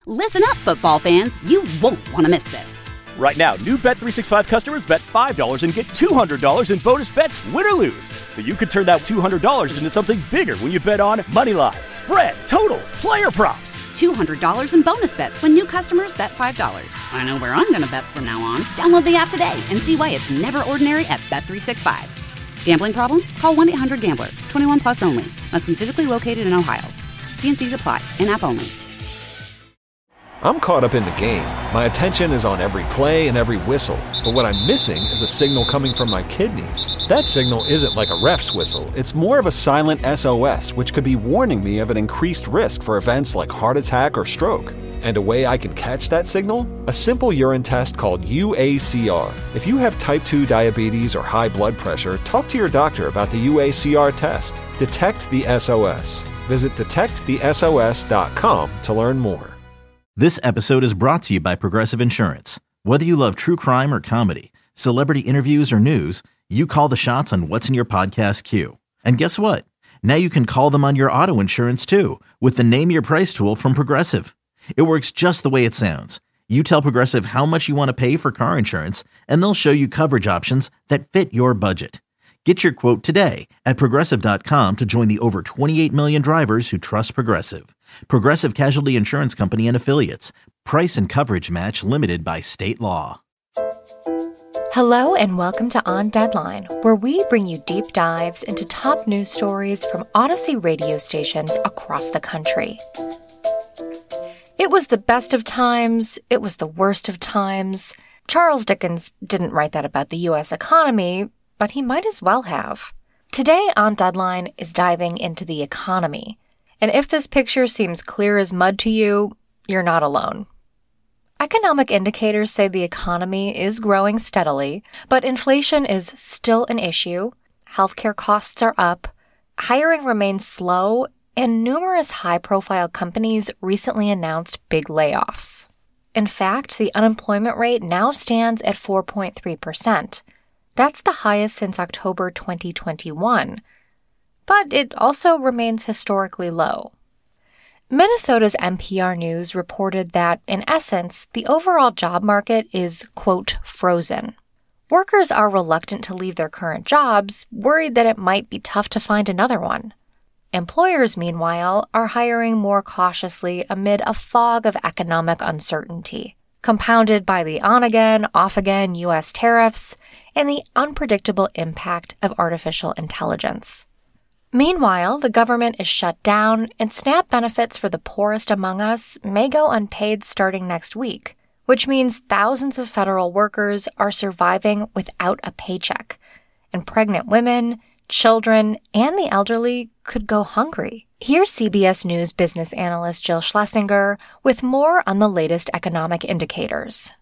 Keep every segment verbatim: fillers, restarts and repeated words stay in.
Listen up, football fans. You won't want to miss this. Right now, new Bet three sixty-five customers bet five dollars and get two hundred dollars in bonus bets, win or lose. So you could turn that two hundred dollars into something bigger when you bet on money line, spread, totals, player props. two hundred dollars in bonus bets when new customers bet five dollars. I know where I'm going to bet from now on. Download the app today and see why it's never ordinary at Bet three sixty-five. Gambling problem? Call one eight hundred gambler. twenty-one plus only. Must be physically located in Ohio. T and C's apply. In-app only. I'm caught up in the game. My attention is on every play and every whistle. But what I'm missing is a signal coming from my kidneys. That signal isn't like a ref's whistle. It's more of a silent S O S, which could be warning me of an increased risk for events like heart attack or stroke. And a way I can catch that signal? A simple urine test called U A C R. If you have type two diabetes or high blood pressure, talk to your doctor about the U A C R test. Detect the S O S. Visit detect the S O S dot com to learn more. This episode is brought to you by Progressive Insurance. Whether you love true crime or comedy, celebrity interviews or news, you call the shots on what's in your podcast queue. And guess what? Now you can call them on your auto insurance too with the Name Your Price tool from Progressive. It works just the way it sounds. You tell Progressive how much you want to pay for car insurance, and they'll show you coverage options that fit your budget. Get your quote today at Progressive dot com to join the over twenty-eight million drivers who trust Progressive. Progressive Casualty Insurance Company and Affiliates. Price and coverage match limited by state law. Hello and welcome to On Deadline, where we bring you deep dives into top news stories from Odyssey radio stations across the country. It was the best of times. It was the worst of times. Charles Dickens didn't write that about the U S economy, but he might as well have. Today on Deadline is diving into the economy. And if this picture seems clear as mud to you, you're not alone. Economic indicators say the economy is growing steadily, but inflation is still an issue, healthcare costs are up, hiring remains slow, and numerous high-profile companies recently announced big layoffs. In fact, the unemployment rate now stands at four point three percent. That's the highest since October twenty twenty-one. But it also remains historically low. Minnesota's N P R News reported that, in essence, the overall job market is, quote, frozen. Workers are reluctant to leave their current jobs, worried that it might be tough to find another one. Employers, meanwhile, are hiring more cautiously amid a fog of economic uncertainty, compounded by the on-again, off-again U S tariffs and the unpredictable impact of artificial intelligence. Meanwhile, the government is shut down, and SNAP benefits for the poorest among us may go unpaid starting next week, which means thousands of federal workers are surviving without a paycheck, and pregnant women, children, and the elderly could go hungry. Here's C B S News business analyst Jill Schlesinger with more on the latest economic indicators.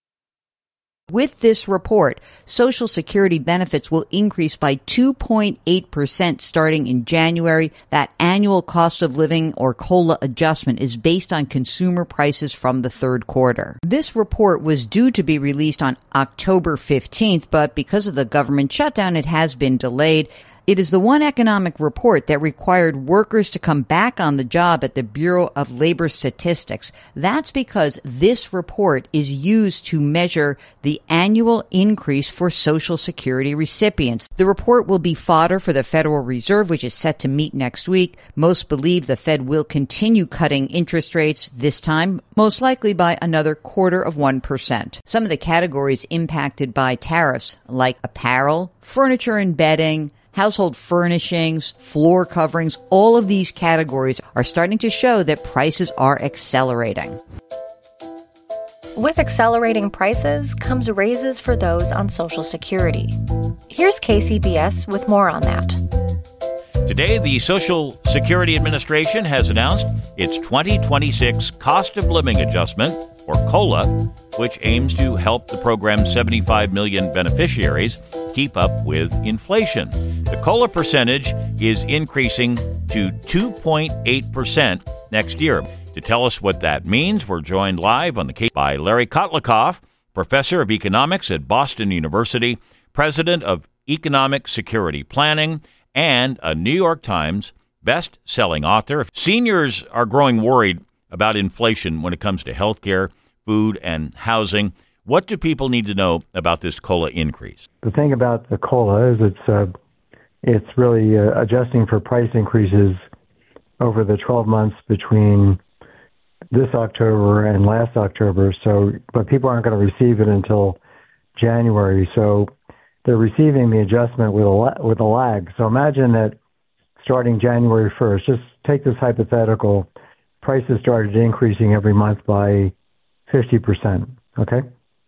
With this report, Social Security benefits will increase by two point eight percent starting in January. That annual cost of living or COLA adjustment is based on consumer prices from the third quarter. This report was due to be released on October fifteenth, but because of the government shutdown, it has been delayed. It is the one economic report that required workers to come back on the job at the Bureau of Labor Statistics. That's because this report is used to measure the annual increase for Social Security recipients. The report will be fodder for the Federal Reserve, which is set to meet next week. Most believe the Fed will continue cutting interest rates, this time most likely by another quarter of one percent. Some of the categories impacted by tariffs, like apparel, furniture and bedding, household furnishings, floor coverings, all of these categories are starting to show that prices are accelerating. With accelerating prices comes raises for those on Social Security. Here's K C B S with more on that. Today, the Social Security Administration has announced its twenty twenty-six Cost of Living Adjustment, or COLA, which aims to help the program's seventy-five million beneficiaries keep up with inflation. The COLA percentage is increasing to two point eight percent next year. To tell us what that means, we're joined live on the case by Larry Kotlikoff, professor of economics at Boston University, president of Economic Security Planning, and a New York Times best-selling author. Seniors are growing worried about inflation when it comes to healthcare, food, and housing. What do people need to know about this COLA increase? The thing about the COLA is it's uh, it's really uh, adjusting for price increases over the twelve months between this October and last October. So, but people aren't going to receive it until January. So they're receiving the adjustment with a la- with a lag. So imagine that starting January first, just take this hypothetical, prices started increasing every month by fifty percent, okay?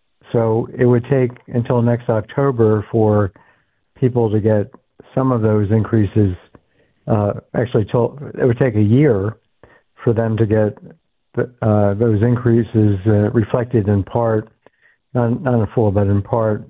So it would take until next October for people to get some of those increases. Uh, actually, till, it would take a year for them to get the, uh, those increases uh, reflected in part, not, not in full, but in part,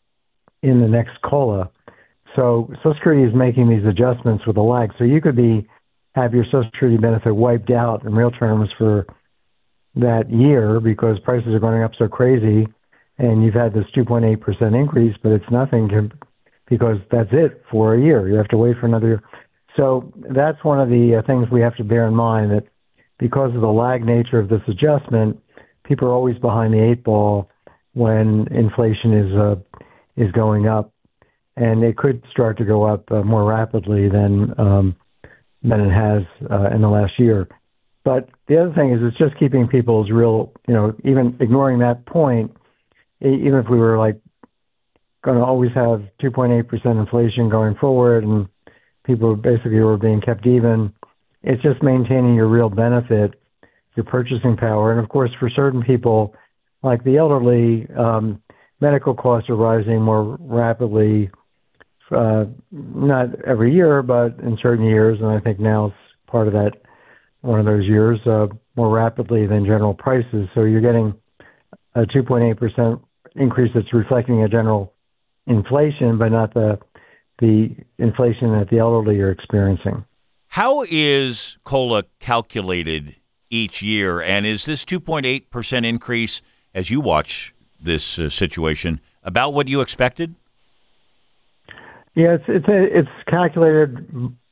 in the next COLA. So Social Security is making these adjustments with a lag. So you could be have your Social Security benefit wiped out in real terms for that year because prices are going up so crazy, and you've had this two point eight percent increase, but it's nothing to, because that's it for a year. You have to wait for another year. So that's one of the uh, things we have to bear in mind, that because of the lag nature of this adjustment, people are always behind the eight ball when inflation is uh, is going up, and it could start to go up uh, more rapidly than um, than it has uh, in the last year. But the other thing is, it's just keeping people's real, you know, even ignoring that point, even if we were like going to always have two point eight percent inflation going forward and people basically were being kept even, it's just maintaining your real benefit, your purchasing power. And of course, for certain people, like the elderly, um, medical costs are rising more rapidly, uh, not every year, but in certain years. And I think now it's part of that, one of those years, uh, more rapidly than general prices. So you're getting a two point eight percent increase that's reflecting a general inflation, but not the the inflation that the elderly are experiencing. How is COLA calculated each year? And is this two point eight percent increase, as you watch this uh, situation, about what you expected? Yeah, it's it's a, it's calculated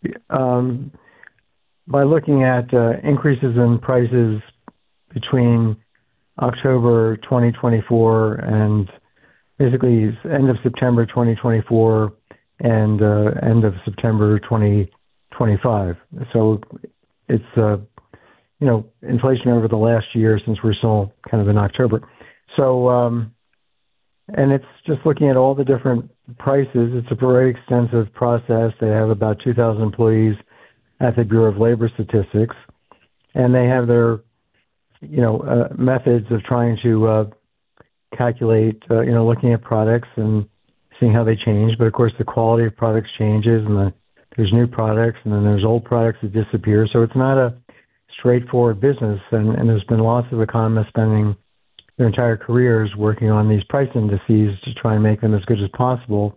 um, by looking at uh, increases in prices between October twenty twenty-four and basically end of September twenty twenty-four and uh, end of September twenty twenty-five. So it's uh, you know, inflation over the last year since we're still kind of in October. So um, and it's just looking at all the different prices. It's a very extensive process. They have about two thousand employees at the Bureau of Labor Statistics, and they have their you know, uh, methods of trying to uh, calculate, uh, you know, looking at products and seeing how they change. But of course, the quality of products changes, and the, there's new products, and then there's old products that disappear. So it's not a straightforward business. And, and there's been lots of economists spending their entire careers working on these price indices to try and make them as good as possible.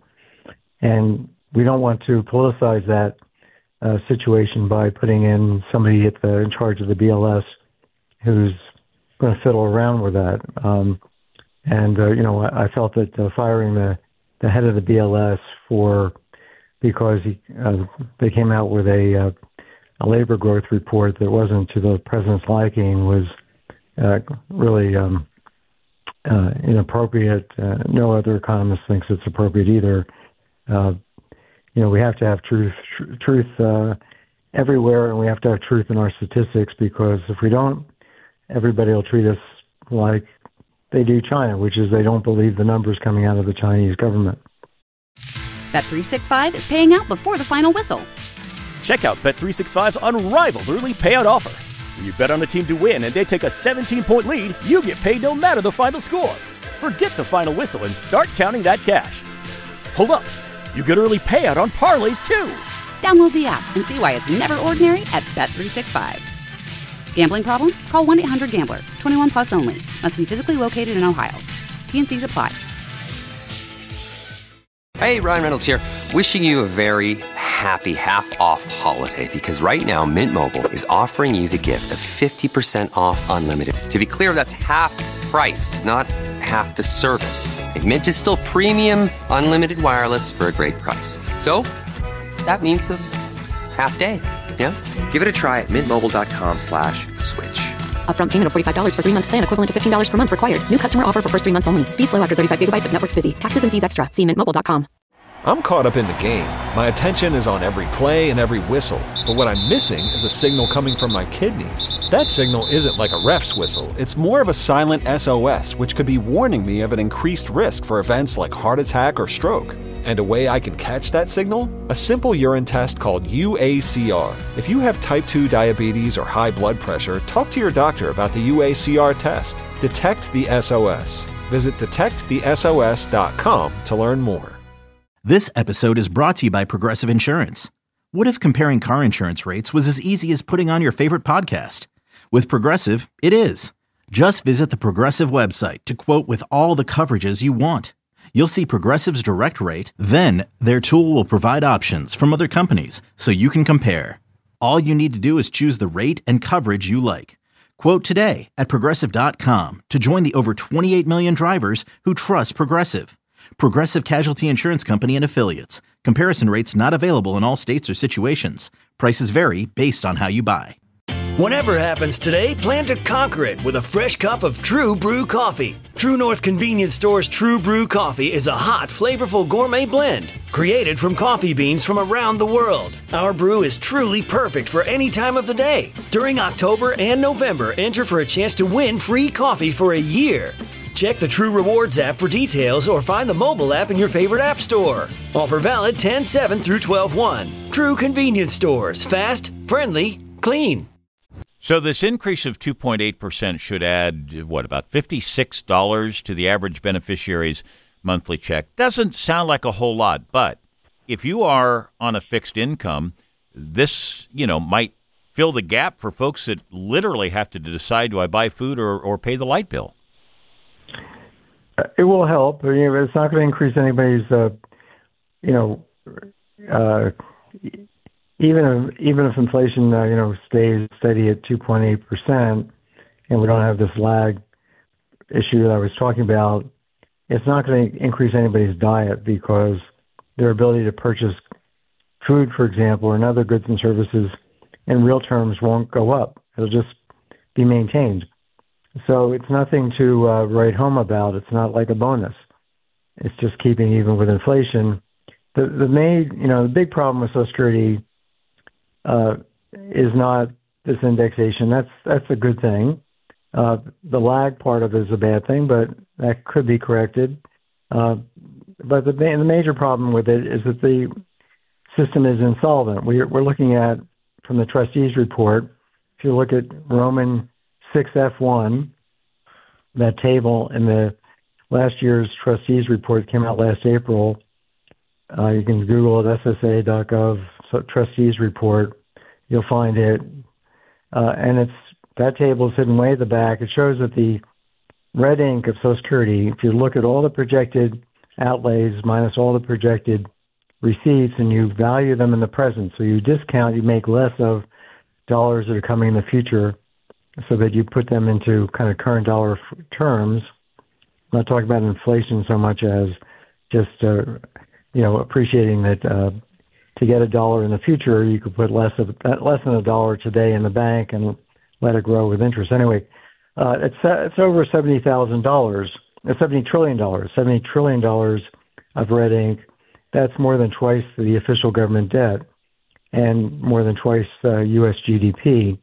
And we don't want to politicize that uh, situation by putting in somebody at the, in charge of the B L S who's going to fiddle around with that. Um, and, uh, you know, I, I felt that uh, firing the, the head of the B L S for, because he, uh, they came out with a, uh, a labor growth report that wasn't to the president's liking was uh, really um, uh, inappropriate. Uh, no other economist thinks it's appropriate either. Uh, you know, we have to have truth, tr- truth uh, everywhere, and we have to have truth in our statistics, because if we don't, everybody will treat us like they do China, which is they don't believe the numbers coming out of the Chinese government. Bet three sixty-five is paying out before the final whistle. Check out Bet three sixty-five's unrivaled early payout offer. When you bet on a team to win and they take a seventeen-point lead, you get paid no matter the final score. Forget the final whistle and start counting that cash. Hold up. You get early payout on parlays, too. Download the app and see why it's never ordinary at Bet three sixty-five. Gambling problem? Call one eight hundred gambler. twenty-one plus only. Must be physically located in Ohio. T and C's apply. Hey, Ryan Reynolds here. Wishing you a very happy half-off holiday, because right now Mint Mobile is offering you the gift of fifty percent off unlimited. To be clear, that's half price, not half the service. And Mint is still premium unlimited wireless for a great price. So that means a half day. Yeah? Give it a try at mintmobile.com slash switch. Upfront payment of forty-five dollars for three-month plan equivalent to fifteen dollars per month required. New customer offer for first three months only. Speed slow after thirty-five gigabytes if network's busy. Taxes and fees extra. See mint mobile dot com. I'm caught up in the game. My attention is on every play and every whistle. But what I'm missing is a signal coming from my kidneys. That signal isn't like a ref's whistle. It's more of a silent S O S, which could be warning me of an increased risk for events like heart attack or stroke. And a way I can catch that signal? A simple urine test called U A C R. If you have type two diabetes or high blood pressure, talk to your doctor about the U A C R test. Detect the S O S. Visit detect the S O S dot com to learn more. This episode is brought to you by Progressive Insurance. What if comparing car insurance rates was as easy as putting on your favorite podcast? With Progressive, it is. Just visit the Progressive website to quote with all the coverages you want. You'll see Progressive's direct rate, then their tool will provide options from other companies so you can compare. All you need to do is choose the rate and coverage you like. Quote today at Progressive dot com to join the over twenty-eight million drivers who trust Progressive. Progressive Casualty Insurance Company and Affiliates. Comparison rates not available in all states or situations. Prices vary based on how you buy. Whatever happens today, plan to conquer it with a fresh cup of True Brew coffee. True North Convenience Store's True Brew coffee is a hot, flavorful gourmet blend created from coffee beans from around the world. Our brew is truly perfect for any time of the day. During October and November, enter for a chance to win free coffee for a year. Check the True Rewards app for details or find the mobile app in your favorite app store. Offer valid ten seven through twelve one. True Convenience Stores. Fast, friendly, clean. So this increase of two point eight percent should add, what, about fifty-six dollars to the average beneficiary's monthly check. Doesn't sound like a whole lot, but if you are on a fixed income, this, you know, might fill the gap for folks that literally have to decide, do I buy food or, or pay the light bill? It will help. You know, it's not going to increase anybody's, uh, you know, uh, even if, even if inflation, uh, you know, stays steady at two point eight percent, and we don't have this lag issue that I was talking about, it's not going to increase anybody's diet because their ability to purchase food, for example, and other goods and services in real terms won't go up. It'll just be maintained. So it's nothing to uh, write home about. It's not like a bonus. It's just keeping even with inflation. The the main, you know, the big problem with Social Security uh, is not this indexation. That's that's a good thing. Uh, the lag part of it is a bad thing, but that could be corrected. Uh, but the the major problem with it is that the system is insolvent. We're we're looking at, from the trustees report, if you look at Roman six F one, that table in the last year's trustees report came out last April. Uh, you can Google it, S S A dot gov, so trustees report. You'll find it. Uh, and it's that table is hidden way at the back. It shows that the red ink of Social Security, if you look at all the projected outlays minus all the projected receipts and you value them in the present, so you discount, you make less of dollars that are coming in the future, so that you put them into kind of current dollar f- terms. I'm not talking about inflation so much as just, uh, you know, appreciating that uh, to get a dollar in the future, you could put less of less than a dollar today in the bank and let it grow with interest. Anyway, uh, it's it's over seventy thousand dollars, seventy trillion dollars, seventy trillion dollars of red ink. That's more than twice the official government debt and more than twice uh, U S G D P.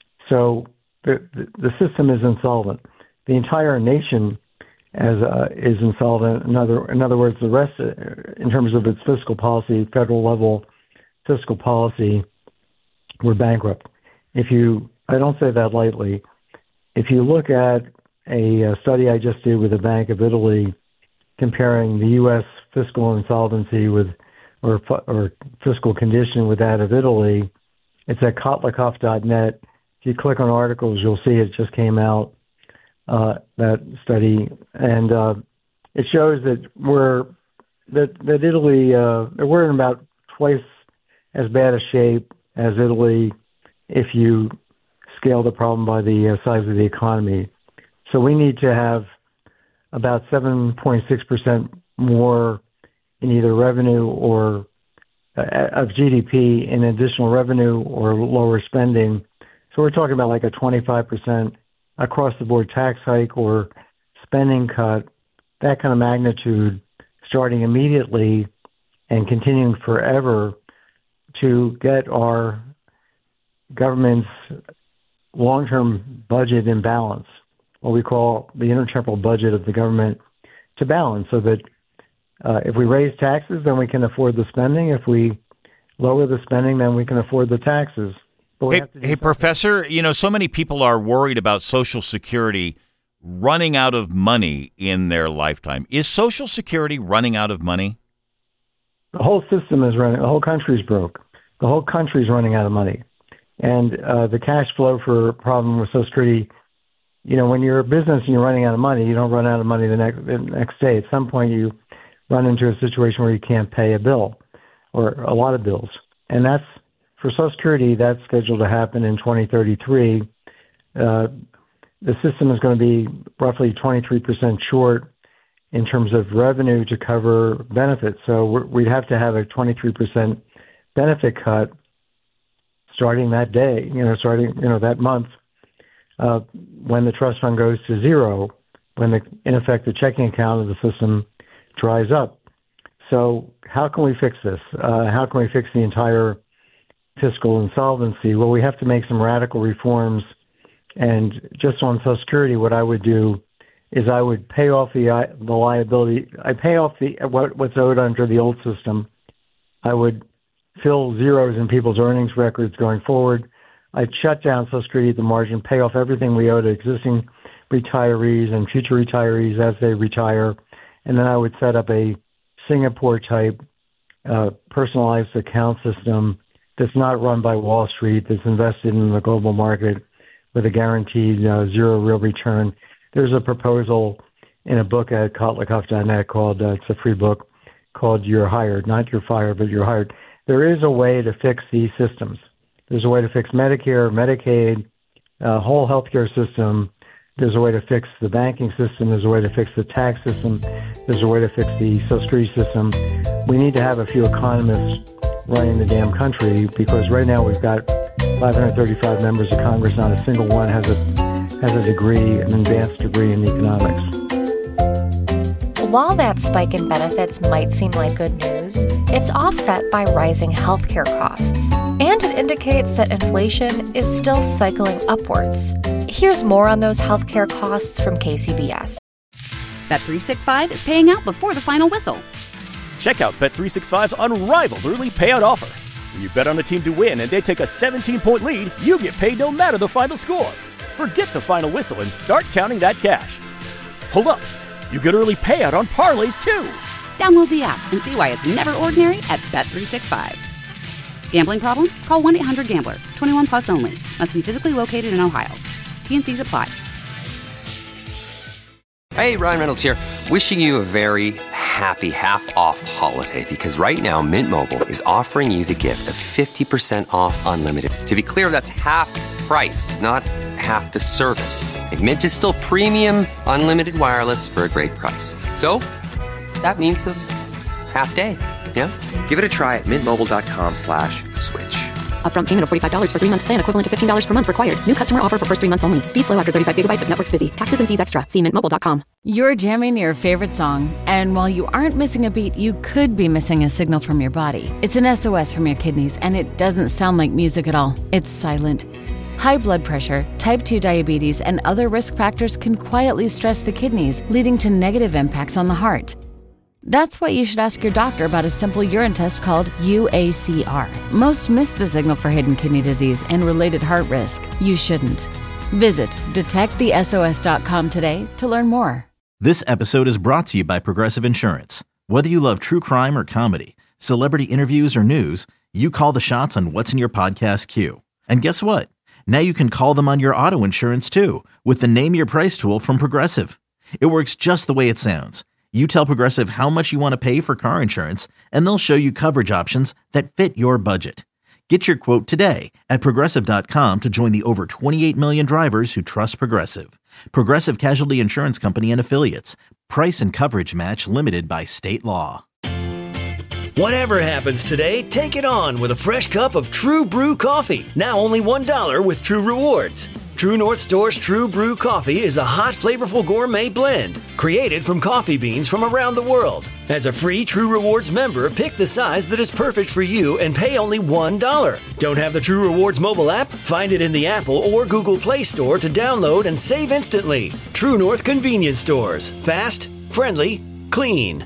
So The, the system is insolvent. The entire nation as uh, is insolvent. In other, in other words, the rest, uh, in terms of its fiscal policy, federal level fiscal policy, we're bankrupt. If you, I don't say that lightly. If you look at a, a study I just did with the Bank of Italy, comparing the U S fiscal insolvency with, or or fiscal condition with that of Italy, it's at kotlikov dot net. If you click on articles, you'll see it just came out, uh, that study, and uh, it shows that we're that that Italy uh, we're in about twice as bad a shape as Italy if you scale the problem by the uh, size of the economy. So we need to have about seven point six percent more in either revenue or uh, of G D P in additional revenue or lower spending. So we're talking about like a twenty-five percent across-the-board tax hike or spending cut, that kind of magnitude, starting immediately and continuing forever to get our government's long-term budget in balance, what we call the intertemporal budget of the government, to balance, so that uh, if we raise taxes, then we can afford the spending. If we lower the spending, then we can afford the taxes. But we hey, have to do hey Professor, you know, so many people are worried about Social Security running out of money in their lifetime. Is Social Security running out of money? The whole system is running. The whole country's broke. The whole country's running out of money. And uh, the cash flow for problem with Social Security, you know, when you're a business and you're running out of money, you don't run out of money the next, the next day. At some point, you run into a situation where you can't pay a bill or a lot of bills. And that's, for Social Security, that's scheduled to happen in twenty thirty-three. Uh, the system is going to be roughly twenty-three percent short in terms of revenue to cover benefits. So we're, we'd have to have a twenty-three percent benefit cut starting that day, you know, starting, you know, that month, uh, when the trust fund goes to zero, when the, in effect, the checking account of the system dries up. So how can we fix this? Uh, how can we fix the entire fiscal insolvency? Well, we have to make some radical reforms. And just on Social Security, what I would do is I would pay off the the liability. I pay off the what, what's owed under the old system. I would fill zeros in people's earnings records going forward. I'd shut down Social Security at the margin, pay off everything we owe to existing retirees and future retirees as they retire, and then I would set up a Singapore-type uh, personalized account system that's not run by Wall Street, that's invested in the global market with a guaranteed uh, zero real return. There's a proposal in a book at Kotlikoff dot net called, uh, it's a free book, called You're Hired, not You're Fired, but You're Hired. There is a way to fix these systems. There's a way to fix Medicare, Medicaid, uh, whole healthcare system. There's a way to fix the banking system. There's a way to fix the tax system. There's a way to fix the Social Security system. We need to have a few economists running the damn country, because right now we've got five hundred thirty-five members of Congress. Not a single one has a has a degree, an advanced degree in economics. While that spike in benefits might seem like good news, it's offset by rising healthcare costs, and it indicates that inflation is still cycling upwards. Here's more on those healthcare costs from K C B S. Bet three sixty-five is paying out before the final whistle. Check out Bet three sixty-five's unrivaled early payout offer. When you bet on a team to win and they take a seventeen-point lead, you get paid no matter the final score. Forget the final whistle and start counting that cash. Hold up. You get early payout on parlays, too. Download the app and see why it's never ordinary at Bet three sixty-five. Gambling problem? Call one eight hundred gambler. twenty-one plus only. Must be physically located in Ohio. T N Cs apply. Hey, Ryan Reynolds here. Wishing you a very happy half-off holiday, because right now Mint Mobile is offering you the gift of fifty percent off unlimited. To be clear, that's half price, not half the service. Like, Mint is still premium unlimited wireless for a great price. So that means a half day. Yeah? Give it a try at mintmobile.com slash switch. Upfront payment of forty-five dollars for three-month plan equivalent to fifteen dollars per month required. New customer offer for first three months only. Speed slow after thirty-five gigabytes if network's busy. Taxes and fees extra. See mint mobile dot com. You're jamming your favorite song, and while you aren't missing a beat, you could be missing a signal from your body. It's an S O S from your kidneys, and it doesn't sound like music at all. It's silent. High blood pressure, type two diabetes, and other risk factors can quietly stress the kidneys, leading to negative impacts on the heart. That's why you should ask your doctor about a simple urine test called U A C R. Most miss the signal for hidden kidney disease and related heart risk. You shouldn't. Visit detect the S O S dot com today to learn more. This episode is brought to you by Progressive Insurance. Whether you love true crime or comedy, celebrity interviews or news, you call the shots on what's in your podcast queue. And guess what? Now you can call them on your auto insurance too with the Name Your Price tool from Progressive. It works just the way it sounds. You tell Progressive how much you want to pay for car insurance, and they'll show you coverage options that fit your budget. Get your quote today at Progressive dot com to join the over twenty-eight million drivers who trust Progressive. Progressive Casualty Insurance Company and Affiliates. Price and coverage match limited by state law. Whatever happens today, take it on with a fresh cup of True Brew coffee. Now only one dollar with True Rewards. True North Store's True Brew Coffee is a hot, flavorful gourmet blend created from coffee beans from around the world. As a free True Rewards member, pick the size that is perfect for you and pay only one dollar. Don't have the True Rewards mobile app? Find it in the Apple or Google Play Store to download and save instantly. True North Convenience Stores. Fast, friendly, clean.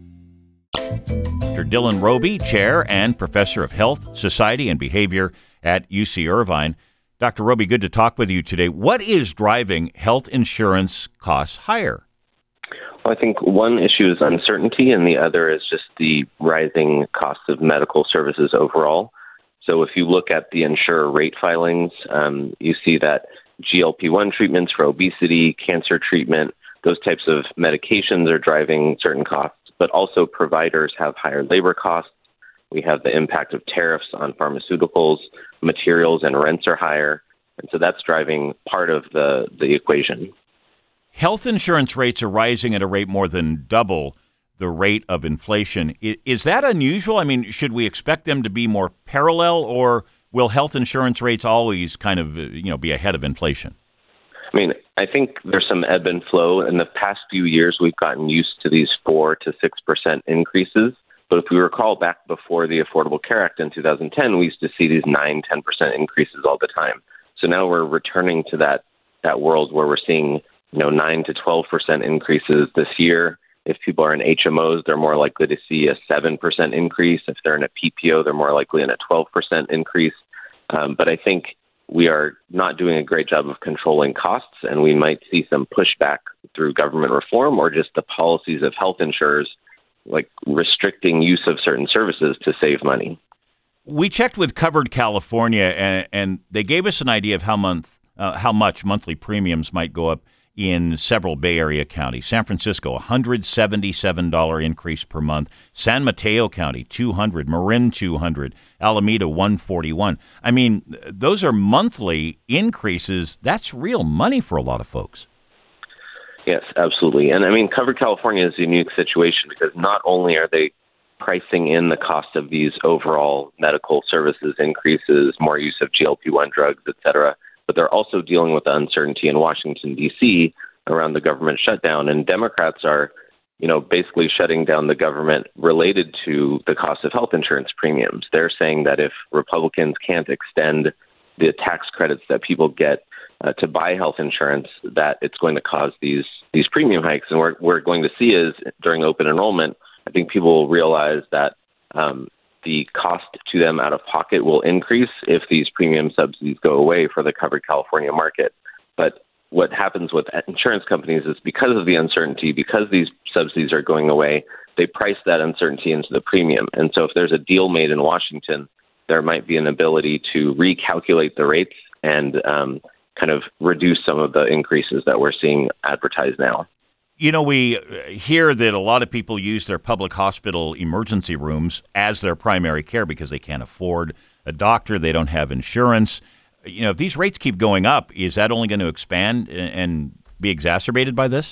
Doctor Dylan Roby, Chair and Professor of Health, Society, and Behavior at U C Irvine. Doctor Roby, good to talk with you today. What is driving health insurance costs higher? Well, I think one issue is uncertainty, and the other is just the rising cost of medical services overall. So if you look at the insurer rate filings, um, you see that G L P one treatments for obesity, cancer treatment, those types of medications are driving certain costs, but also providers have higher labor costs. We have the impact of tariffs on pharmaceuticals, materials and rents are higher. And so that's driving part of the, the equation. Health insurance rates are rising at a rate more than double the rate of inflation. Is that unusual? I mean, should we expect them to be more parallel, or will health insurance rates always kind of, you know, be ahead of inflation? I mean, I think there's some ebb and flow. In the past few years, we've gotten used to these four to six percent increases. But if we recall back before the Affordable Care Act in two thousand ten, we used to see these nine, ten percent increases all the time. So now we're returning to that that world where we're seeing, you know, nine to twelve percent increases this year. If people are in H M Os, they're more likely to see a seven percent increase. If they're in a P P O, they're more likely in a twelve percent increase. Um, but I think we are not doing a great job of controlling costs, and we might see some pushback through government reform or just the policies of health insurers, like restricting use of certain services to save money. We checked with Covered California, and, and they gave us an idea of how month, uh, how much monthly premiums might go up in several Bay Area counties. San Francisco, one hundred seventy-seven dollars increase per month. San Mateo County, two hundred dollars. Marin, two hundred dollars. Alameda, one hundred forty-one dollars. I mean, those are monthly increases. That's real money for a lot of folks. Yes, absolutely. And I mean, Covered California is a unique situation because not only are they pricing in the cost of these overall medical services increases, more use of G L P one drugs, et cetera, but they're also dealing with the uncertainty in Washington, D C around the government shutdown. And Democrats are, you know, basically shutting down the government related to the cost of health insurance premiums. They're saying that if Republicans can't extend the tax credits that people get uh, to buy health insurance, that it's going to cause these these premium hikes. And what we're going to see is during open enrollment, I think people will realize that um, the cost to them out of pocket will increase if these premium subsidies go away for the Covered California market. But what happens with insurance companies is because of the uncertainty, because these subsidies are going away, they price that uncertainty into the premium. And so if there's a deal made in Washington, there might be an ability to recalculate the rates and um, kind of reduce some of the increases that we're seeing advertised now. You know, we hear that a lot of people use their public hospital emergency rooms as their primary care because they can't afford a doctor, they don't have insurance. You know, if these rates keep going up, is that only going to expand and be exacerbated by this?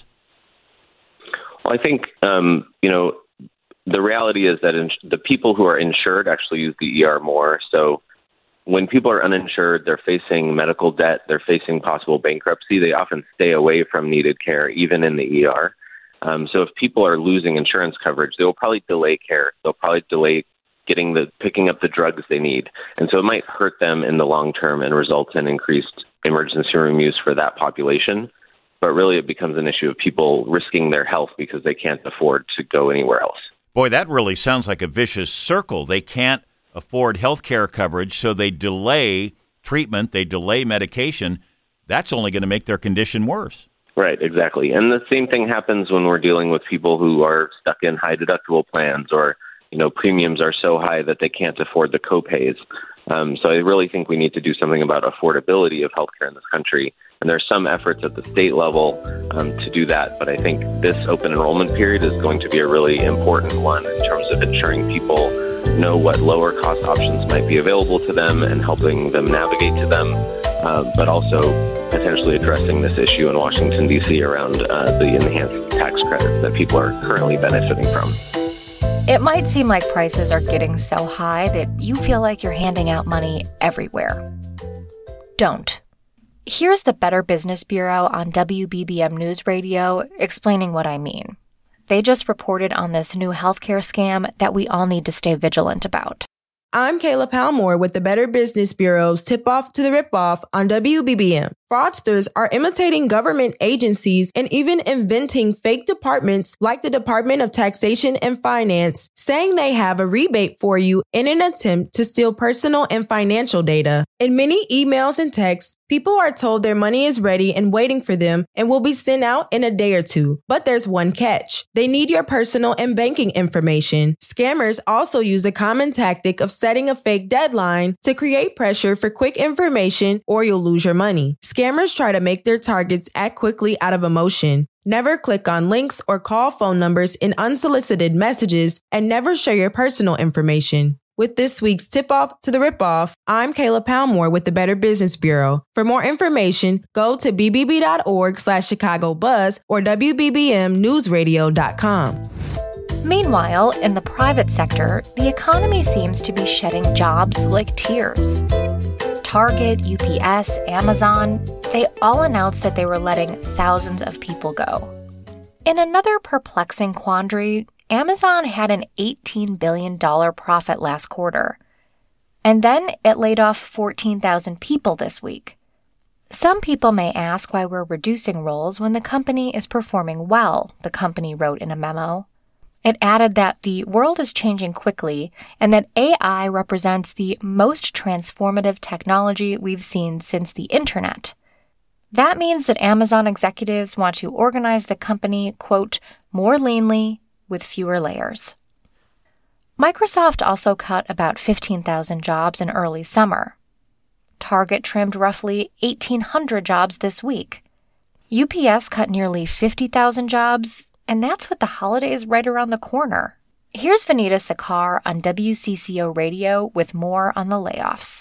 Well, I think, um, you know, the reality is that in, the people who are insured actually use the E R more. So when people are uninsured, they're facing medical debt, they're facing possible bankruptcy, they often stay away from needed care, even in the E R. Um, so if people are losing insurance coverage, they will probably delay care. They'll probably delay getting the picking up the drugs they need. And so it might hurt them in the long term and result in increased emergency room use for that population. But really it becomes an issue of people risking their health because they can't afford to go anywhere else. Boy, that really sounds like a vicious circle. They can't afford health care coverage, so they delay treatment, they delay medication. That's only going to make their condition worse. Right, exactly. And the same thing happens when we're dealing with people who are stuck in high deductible plans or, you know, premiums are so high that they can't afford the copays. Um, so I really think we need to do something about affordability of healthcare in this country. And there's some efforts at the state level um, to do that. But I think this open enrollment period is going to be a really important one in terms of ensuring people know what lower cost options might be available to them and helping them navigate to them, uh, but also potentially addressing this issue in Washington, D C around uh, the enhanced tax credits that people are currently benefiting from. It might seem like prices are getting so high that you feel like you're handing out money everywhere. Don't. Here's the Better Business Bureau on W B B M News Radio explaining what I mean. They just reported on this new healthcare scam that we all need to stay vigilant about. I'm Kayla Palmore with the Better Business Bureau's Tip-Off to the Rip-Off on W B B M. Fraudsters are imitating government agencies and even inventing fake departments like the Department of Taxation and Finance, saying they have a rebate for you in an attempt to steal personal and financial data. In many emails and texts, people are told their money is ready and waiting for them and will be sent out in a day or two. But there's one catch. They need your personal and banking information. Scammers also use a common tactic of setting a fake deadline to create pressure for quick information or you'll lose your money. Scammers try to make their targets act quickly out of emotion. Never click on links or call phone numbers in unsolicited messages, and never share your personal information. With this week's Tip-Off to the Rip-Off, I'm Kayla Palmore with the Better Business Bureau. For more information, go to b b b dot org slash Chicago Buzz or w b b m news radio dot com. Meanwhile, in the private sector, the economy seems to be shedding jobs like tears. Target, U P S, Amazon, they all announced that they were letting thousands of people go. In another perplexing quandary, Amazon had an eighteen billion dollars profit last quarter. And then it laid off fourteen thousand people this week. Some people may ask why we're reducing roles when the company is performing well, the company wrote in a memo. It added that the world is changing quickly and that A I represents the most transformative technology we've seen since the internet. That means that Amazon executives want to organize the company, quote, more leanly with fewer layers. Microsoft also cut about fifteen thousand jobs in early summer. Target trimmed roughly eighteen hundred jobs this week. U P S cut nearly fifty thousand jobs, and that's with the holidays right around the corner. Here's Vanita Sakar on W C C O Radio with more on the layoffs.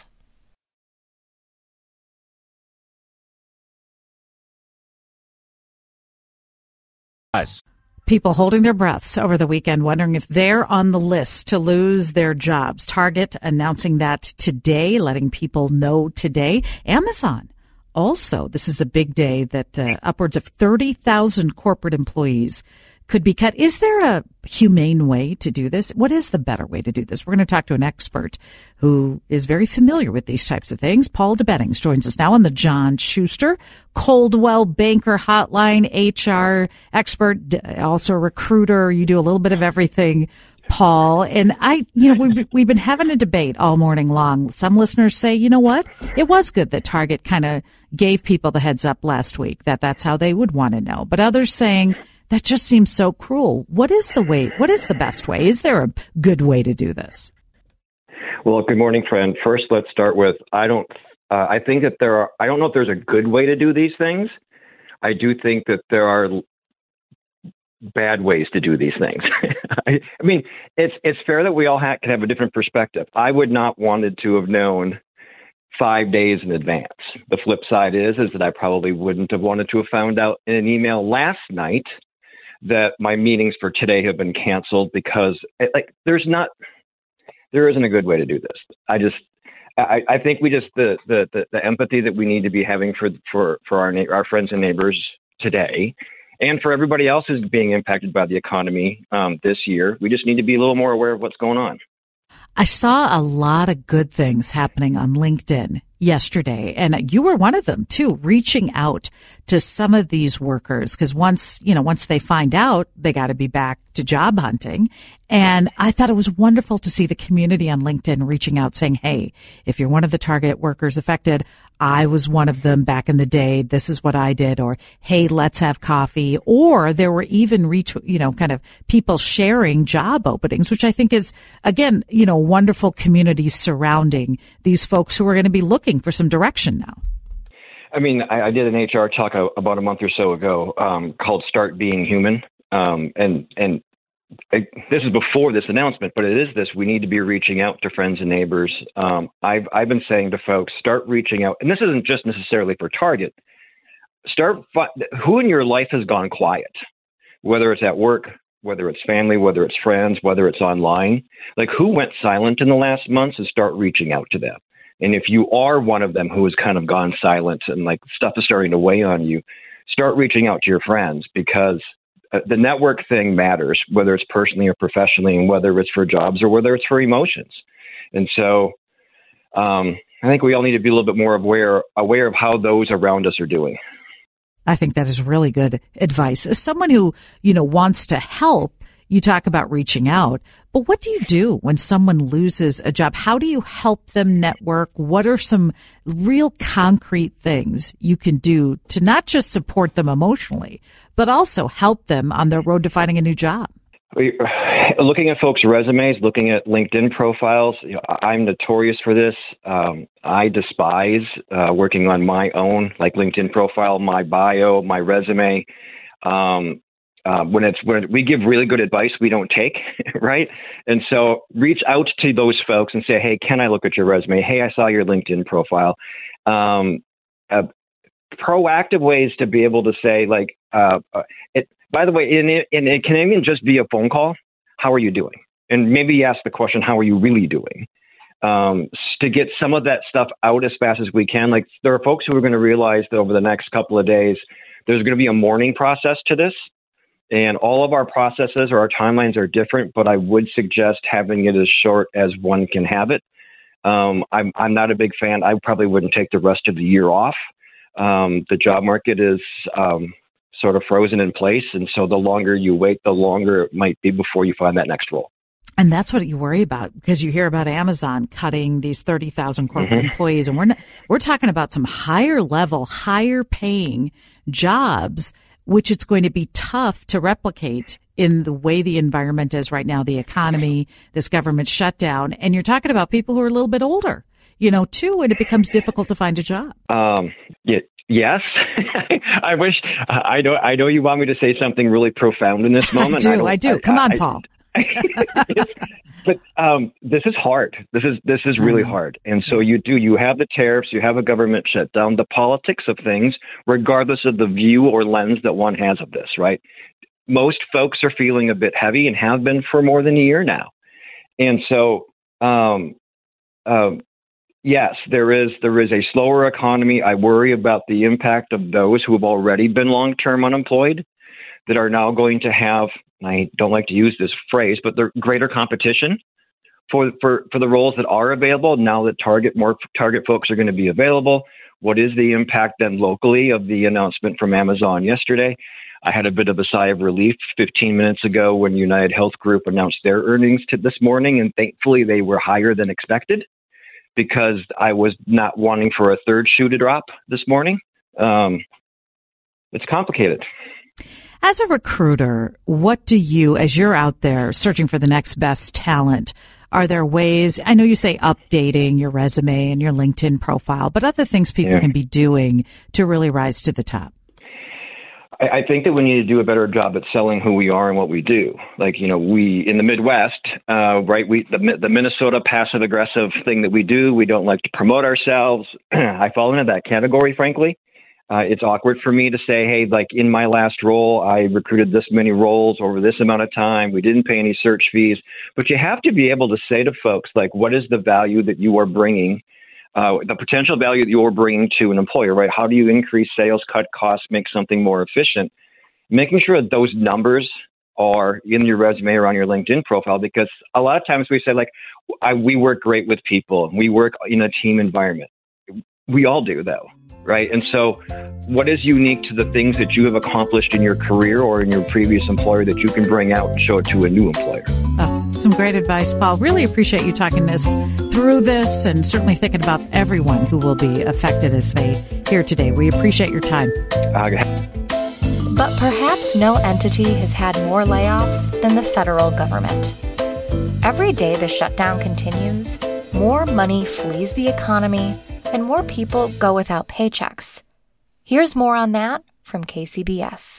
People holding their breaths over the weekend, wondering if they're on the list to lose their jobs. Target announcing that today, letting people know today. Amazon also, this is a big day that uh, upwards of thirty thousand corporate employees could be cut. Is there a humane way to do this? What is the better way to do this? We're going to talk to an expert who is very familiar with these types of things. Paul DeBettings joins us now on the John Schuster Coldwell Banker Hotline, H R expert, also a recruiter. You do a little bit of everything, Paul. And I, you know, we've, we've been having a debate all morning long. Some listeners say, you know what? It was good that Target kind of gave people the heads up last week that that's how they would want to know. But others saying that just seems so cruel. What is the way? What is the best way? Is there a good way to do this? Well, good morning, friend. First, let's start with, I don't, uh, I think that there are, I don't know if there's a good way to do these things. I do think that there are bad ways to do these things. I, I mean, it's it's fair that we all ha- can have a different perspective. I would not wanted to have known five days in advance. The flip side is, is that I probably wouldn't have wanted to have found out in an email last night that my meetings for today have been canceled because it, like there's not, there isn't a good way to do this. I just, I, I think we just, the, the, the, the empathy that we need to be having for, for, for our, na- our friends and neighbors today, and for everybody else who's being impacted by the economy um, this year, we just need to be a little more aware of what's going on. I saw a lot of good things happening on LinkedIn yesterday, and you were one of them too, reaching out to some of these workers, because once, you know, once they find out, they got to be back to job hunting. And I thought it was wonderful to see the community on LinkedIn reaching out saying, hey, if you're one of the Target workers affected, I was one of them back in the day. This is what I did. Or, hey, let's have coffee. Or there were even, reach, you know, kind of people sharing job openings, which I think is, again, you know, wonderful community surrounding these folks who are going to be looking for some direction now. I mean, I, I did an H R talk a, about a month or so ago um, called Start Being Human. Um, and, and I, this is before this announcement, but it is this. We need to be reaching out to friends and neighbors. Um, I've, I've been saying to folks, start reaching out. And this isn't just necessarily for Target. Start, who in your life has gone quiet, whether it's at work, whether it's family, whether it's friends, whether it's online, like who went silent in the last months, and start reaching out to them. And if you are one of them who has kind of gone silent and like stuff is starting to weigh on you, start reaching out to your friends, because uh, the network thing matters, whether it's personally or professionally, and whether it's for jobs or whether it's for emotions. And so um, I think we all need to be a little bit more aware, aware of how those around us are doing. I think that is really good advice. As someone who, you know, wants to help, you talk about reaching out, but what do you do when someone loses a job? How do you help them network? What are some real concrete things you can do to not just support them emotionally, but also help them on their road to finding a new job? Looking at folks' resumes, looking at LinkedIn profiles, you know, I'm notorious for this. Um, I despise uh, working on my own, like LinkedIn profile, my bio, my resume. Um, Uh, when it's when we give really good advice, we don't take, right? And so reach out to those folks and say, hey, can I look at your resume? Hey, I saw your LinkedIn profile. Um, uh, proactive ways to be able to say, like, uh, it, by the way, and it, and it can even just be a phone call. How are you doing? And maybe ask the question, how are you really doing? Um, to get some of that stuff out as fast as we can. Like, there are folks who are going to realize that over the next couple of days, there's going to be a mourning process to this. And all of our processes or our timelines are different, but I would suggest having it as short as one can have it. Um, I'm, I'm not a big fan. I probably wouldn't take the rest of the year off. Um, the job market is um, sort of frozen in place. And so the longer you wait, the longer it might be before you find that next role. And that's what you worry about, because you hear about Amazon cutting these thirty thousand corporate mm-hmm. employees. And we're not, we're talking about some higher level, higher paying jobs, which it's going to be tough to replicate in the way the environment is right now, the economy, this government shutdown. And you're talking about people who are a little bit older, you know, too, and it becomes difficult to find a job. Um, yeah, yes. I wish, I know, I know you want me to say something really profound in this moment. I do, I, I do. I, Come on, I, Paul. But um, this is hard. This is this is really hard. And so you do, you have the tariffs, you have a government shutdown, the politics of things, regardless of the view or lens that one has of this, right? Most folks are feeling a bit heavy and have been for more than a year now. And so, um, um, yes, there is there is a slower economy. I worry about the impact of those who have already been long-term unemployed that are now going to have, I don't like to use this phrase, but the greater competition for, for, for the roles that are available now that target more target folks are going to be available. What is the impact then locally of the announcement from Amazon yesterday? I had a bit of a sigh of relief fifteen minutes ago when United Health Group announced their earnings to this morning, and thankfully they were higher than expected because I was not wanting for a third shoe to drop this morning. Um, it's complicated. As a recruiter, what do you, as you're out there searching for the next best talent, are there ways, I know you say updating your resume and your LinkedIn profile, but other things people yeah. can be doing to really rise to the top? I, I think that we need to do a better job at selling who we are and what we do. Like, you know, we, in the Midwest, uh, right, we the, the Minnesota passive aggressive thing that we do, we don't like to promote ourselves. I fall into that category, frankly. Uh, it's awkward for me to say, hey, like in my last role, I recruited this many roles over this amount of time. We didn't pay any search fees. But you have to be able to say to folks, like, what is the value that you are bringing, uh, the potential value that you're bringing to an employer, right? How do you increase sales, cut costs, make something more efficient? Making sure that those numbers are in your resume or on your LinkedIn profile, because a lot of times we say, like, I, we work great with people. We work in a team environment. We all do, though. Right. And so what is unique to the things that you have accomplished in your career or in your previous employer that you can bring out and show it to a new employer? Oh, some great advice, Paul. Really appreciate you talking this through this and certainly thinking about everyone who will be affected as they hear today. We appreciate your time. Okay. But perhaps no entity has had more layoffs than the federal government. Every day the shutdown continues, more money flees the economy, and more people go without paychecks. Here's more on that from K C B S.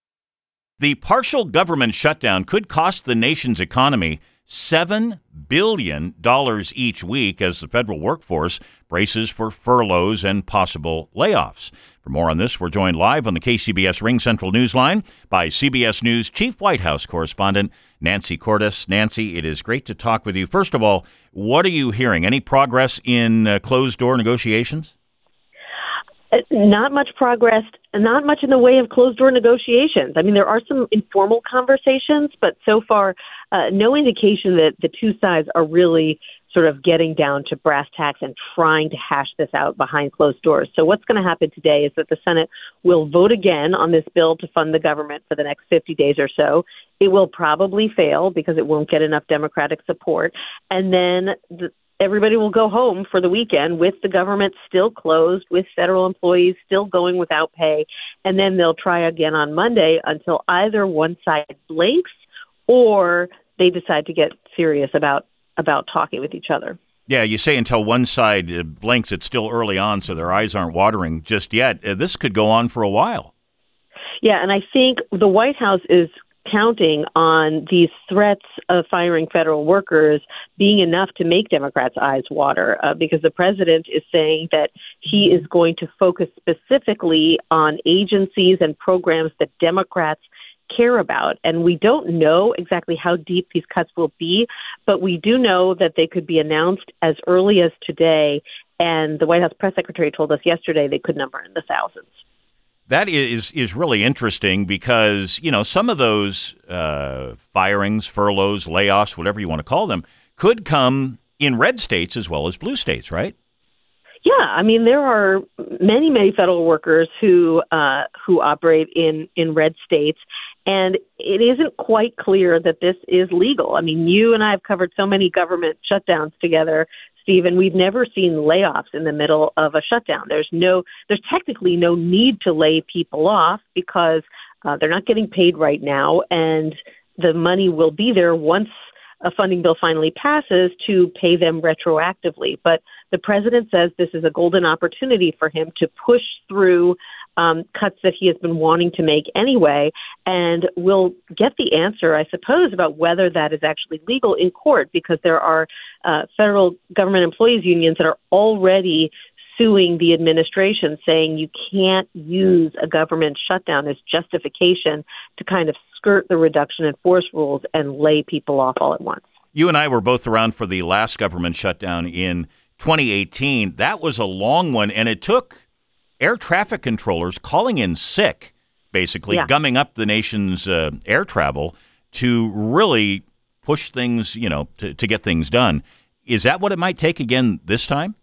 The partial government shutdown could cost the nation's economy seven billion dollars each week as the federal workforce braces for furloughs and possible layoffs. For more on this, we're joined live on the K C B S Ring Central Newsline by C B S News Chief White House correspondent Nancy Cordes. Nancy, it is great to talk with you. First of all, what are you hearing? Any progress in uh, closed-door negotiations? Not much progress, not much in the way of closed-door negotiations. I mean, there are some informal conversations, but so far, uh, no indication that the two sides are really sort of getting down to brass tacks and trying to hash this out behind closed doors. So what's going to happen today is that the Senate will vote again on this bill to fund the government for the next fifty days or so. It will probably fail because it won't get enough Democratic support. And then the everybody will go home for the weekend with the government still closed, with federal employees still going without pay. And then they'll try again on Monday until either one side blinks or they decide to get serious about, about talking with each other. Yeah, you say until one side uh, blinks. It's still early on, so their eyes aren't watering just yet. Uh, this could go on for a while. Yeah, and I think the White House is counting on these threats of firing federal workers being enough to make Democrats' eyes water, uh, because the president is saying that he is going to focus specifically on agencies and programs that Democrats care about. And we don't know exactly how deep these cuts will be, but we do know that they could be announced as early as today. And the White House press secretary told us yesterday they could number in the thousands. That is is really interesting because, you know, some of those uh, firings, furloughs, layoffs, whatever you want to call them, could come in red states as well as blue states, right? Yeah, I mean, there are many, many federal workers who uh, who operate in, in red states, and it isn't quite clear that this is legal. I mean, you and I have covered so many government shutdowns together, Stephen. We've never seen layoffs in the middle of a shutdown. There's no, there's technically no need to lay people off because uh, they're not getting paid right now, and the money will be there once a funding bill finally passes to pay them retroactively. But the president says this is a golden opportunity for him to push through um, cuts that he has been wanting to make anyway, and we'll get the answer, I suppose, about whether that is actually legal in court, because there are uh, federal government employees unions that are already suing the administration, saying you can't use a government shutdown as justification to kind of skirt the reduction in force rules and lay people off all at once. You and I were both around for the last government shutdown in twenty eighteen. That was a long one, and it took air traffic controllers calling in sick, basically yeah. gumming up the nation's uh, air travel to really push things, you know, to, to get things done. Is that what it might take again this time?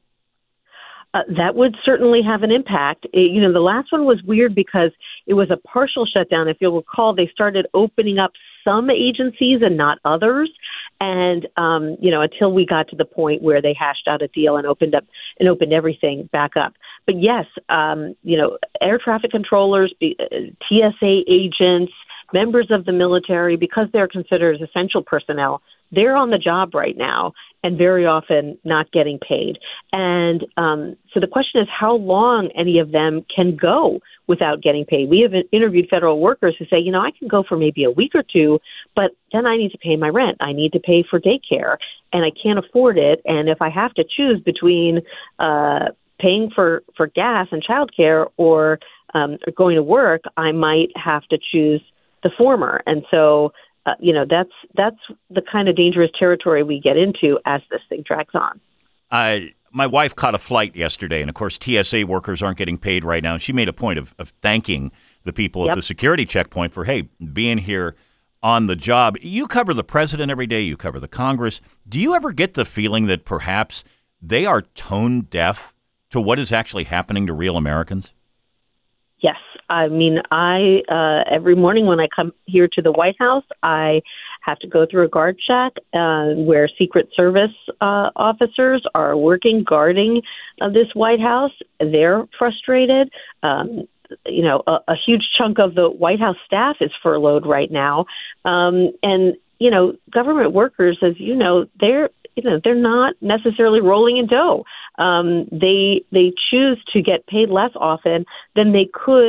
Uh, that would certainly have an impact. It, you know, the last one was weird because it was a partial shutdown. If you'll recall, they started opening up some agencies and not others. And, um, you know, until we got to the point where they hashed out a deal and opened up and opened everything back up. But yes, um, you know, air traffic controllers, T S A agents, members of the military, because they're considered essential personnel, they're on the job right now and very often not getting paid. And um, so the question is how long any of them can go without getting paid. We have interviewed federal workers who say, you know, I can go for maybe a week or two, but then I need to pay my rent. I need to pay for daycare, and I can't afford it. And if I have to choose between uh, paying for, for gas and childcare or, um, or going to work, I might have to choose the former. And so Uh, you know, that's that's the kind of dangerous territory we get into as this thing drags on. I, my wife caught a flight yesterday, and of course, T S A workers aren't getting paid right now. And she made a point of, of thanking the people yep. at the security checkpoint for, hey, being here on the job. You cover the president every day. You cover the Congress. Do you ever get the feeling that perhaps they are tone deaf to what is actually happening to real Americans? Yes. I mean, I uh, every morning when I come here to the White House, I have to go through a guard shack uh, where Secret Service uh, officers are working, guarding uh, this White House. They're frustrated. Um, you know, a, a huge chunk of the White House staff is furloughed right now. Um, and, you know, government workers, as you know, they're you know, they're not necessarily rolling in dough. Um, they they choose to get paid less often than they could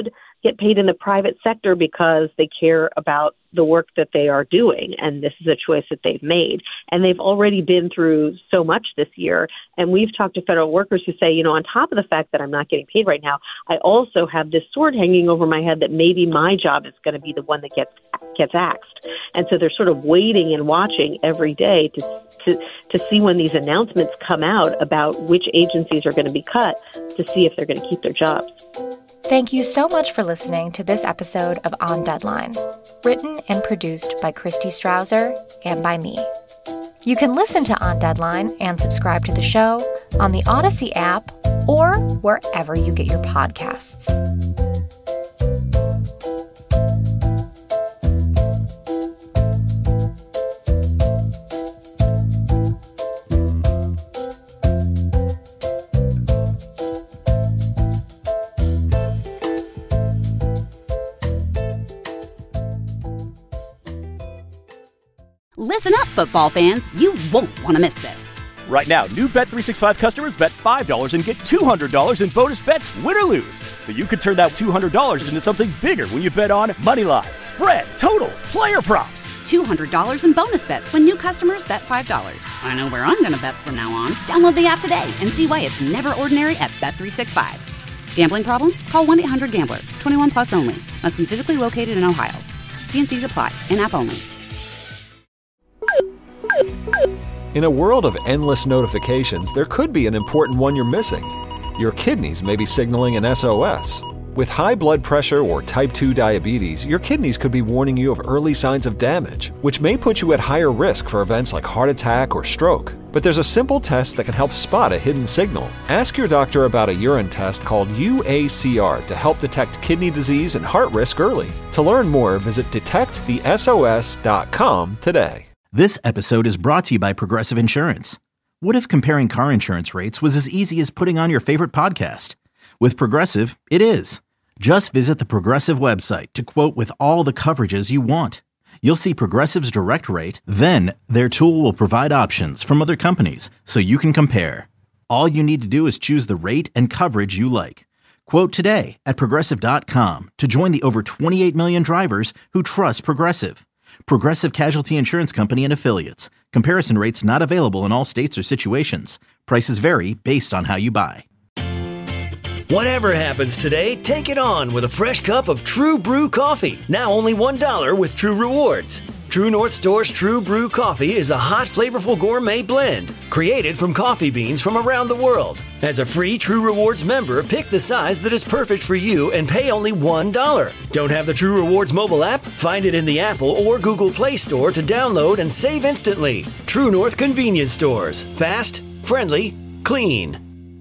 get paid in the private sector because they care about the work that they are doing. And this is a choice that they've made. And they've already been through so much this year. And we've talked to federal workers who say, you know, on top of the fact that I'm not getting paid right now, I also have this sword hanging over my head that maybe my job is going to be the one that gets gets axed. And so they're sort of waiting and watching every day to to, to see when these announcements come out about which agencies are going to be cut to see if they're going to keep their jobs. Thank you so much for listening to this episode of On Deadline, written and produced by Christy Strouser and by me. You can listen to On Deadline and subscribe to the show on the Odyssey app or wherever you get your podcasts. Listen up, football fans. You won't want to miss this. Right now, new Bet three sixty-five customers bet five dollars and get two hundred dollars in bonus bets, win or lose. So you could turn that two hundred dollars into something bigger when you bet on money line, spread, totals, player props. two hundred dollars in bonus bets when new customers bet five dollars. I know where I'm going to bet from now on. Download the app today and see why it's never ordinary at Bet three sixty-five. Gambling problem? Call one eight hundred gambler. twenty-one plus only. Must be physically located in Ohio. T and C's apply. In-app only. In a world of endless notifications, there could be an important one you're missing. Your kidneys may be signaling an S O S. With high blood pressure or type two diabetes, your kidneys could be warning you of early signs of damage, which may put you at higher risk for events like heart attack or stroke. But there's a simple test that can help spot a hidden signal. Ask your doctor about a urine test called U A C R to help detect kidney disease and heart risk early. To learn more, visit detect the S O S dot com today. This episode is brought to you by Progressive Insurance. What if comparing car insurance rates was as easy as putting on your favorite podcast? With Progressive, it is. Just visit the Progressive website to quote with all the coverages you want. You'll see Progressive's direct rate, then their tool will provide options from other companies so you can compare. All you need to do is choose the rate and coverage you like. Quote today at Progressive dot com to join the over twenty-eight million drivers who trust Progressive. Progressive Casualty Insurance Company and Affiliates. Comparison rates not available in all states or situations. Prices vary based on how you buy. Whatever happens today, take it on with a fresh cup of True Brew coffee. Now only one dollar with True Rewards. True North Store's True Brew Coffee is a hot, flavorful gourmet blend created from coffee beans from around the world. As a free True Rewards member, pick the size that is perfect for you and pay only one dollar. Don't have the True Rewards mobile app? Find it in the Apple or Google Play Store to download and save instantly. True North Convenience Stores. Fast, friendly, clean.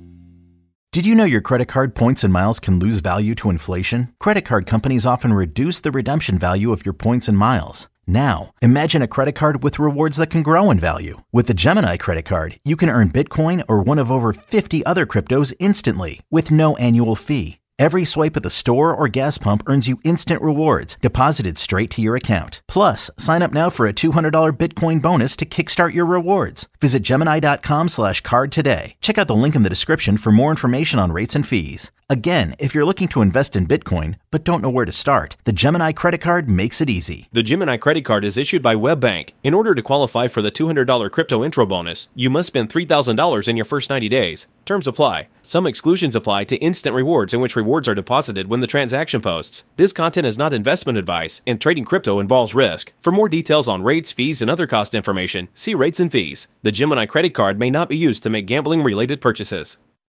Did you know your credit card points and miles can lose value to inflation? Credit card companies often reduce the redemption value of your points and miles. Now, imagine a credit card with rewards that can grow in value. With the Gemini credit card, you can earn Bitcoin or one of over fifty other cryptos instantly with no annual fee. Every swipe at the store or gas pump earns you instant rewards deposited straight to your account. Plus, sign up now for a two hundred dollars Bitcoin bonus to kickstart your rewards. Visit Gemini.com slash card today. Check out the link in the description for more information on rates and fees. Again, if you're looking to invest in Bitcoin but don't know where to start, the Gemini credit card makes it easy. The Gemini credit card is issued by WebBank. In order to qualify for the two hundred dollars crypto intro bonus, you must spend three thousand dollars in your first ninety days. Terms apply. Some exclusions apply to instant rewards, in which rewards are deposited when the transaction posts. This content is not investment advice, and trading crypto involves risk. For more details on rates, fees, and other cost information, see rates and fees. The Gemini credit card may not be used to make gambling-related purchases.